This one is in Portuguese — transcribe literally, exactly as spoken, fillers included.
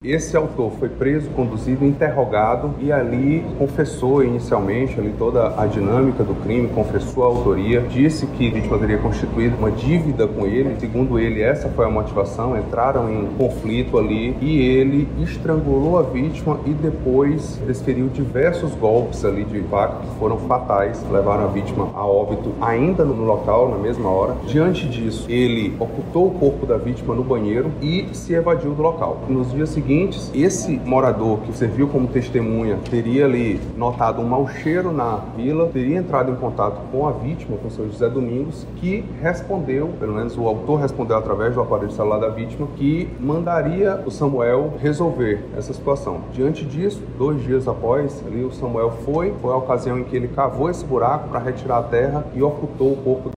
Esse autor foi preso, conduzido, interrogado e ali confessou inicialmente ali toda a dinâmica do crime, confessou a autoria, disse que a vítima teria constituído uma dívida com ele. Segundo ele, essa foi a motivação, entraram em conflito ali e ele estrangulou a vítima e depois desferiu diversos golpes ali de faca que foram fatais, levaram a vítima a óbito ainda no local, na mesma hora. Diante disso, ele ocultou o corpo da vítima no banheiro e se evadiu do local. Nos dias seguintes, esse morador que serviu como testemunha teria ali notado um mau cheiro na vila, teria entrado em contato com a vítima, com o seu José Domingos, que respondeu, pelo menos o autor respondeu através do aparelho celular da vítima, que mandaria o Samuel resolver essa situação. Diante disso, dois dias após, ali o Samuel foi, foi a ocasião em que ele cavou esse buraco para retirar a terra e ocultou o corpo